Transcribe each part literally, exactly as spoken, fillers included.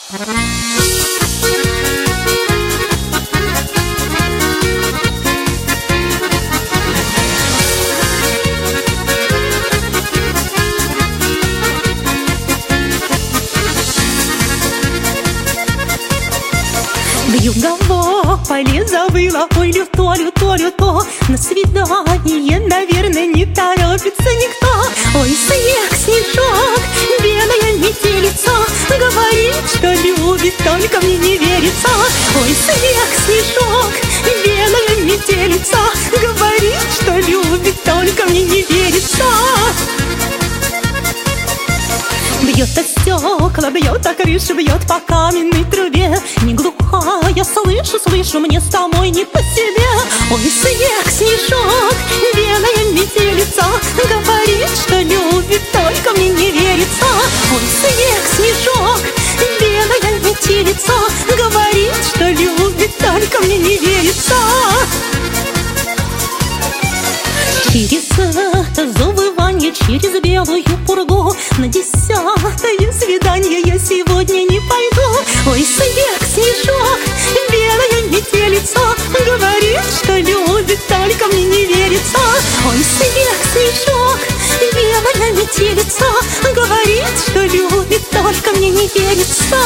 Вьюгово поле завыло, ой, люто, люто, люто. На свидание, наверное, не торопится никто. Ой, снег, снежок, белая метелица, говорит, что любит, только мне не верится. Ой, снег, снежок, белая метелица, говорит, что любит, только мне не верится. Бьет о стекла, бьет о крышу, бьет по каменной трубе. Не глухая, слышу, слышу, мне с тобой не по себе. Ой, снег, снежок, белая метелица, говорит, что любит, только мне не верится. Ой, снег, снежок, белая метелица, говорит, что любит, только мне не верится. Через это завывание, через белую пургу, на десятое свидание я сегодня не пойду. Ой, снег, снежок, белая метелица, говорит, что любит, только мне не верится. Ой, снег, снежок, белая метелица, говорит, что любит, только мне не верится.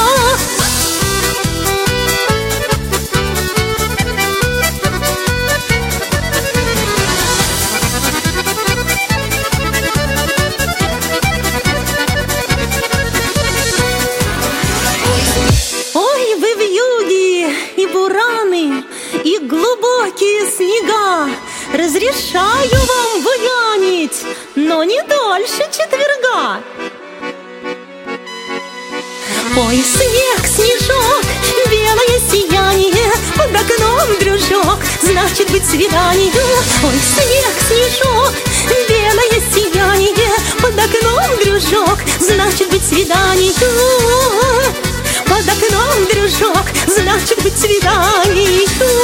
И глубокие снега, разрешаю вам буянить, но не дольше четверга. Ой, снег, снежок, белое сияние, под окном дружок, значит быть свидание. Ой, снег, снежок, белое сияние, под окном дружок, значит быть свидание. Под окном дружок, значит быть свидание.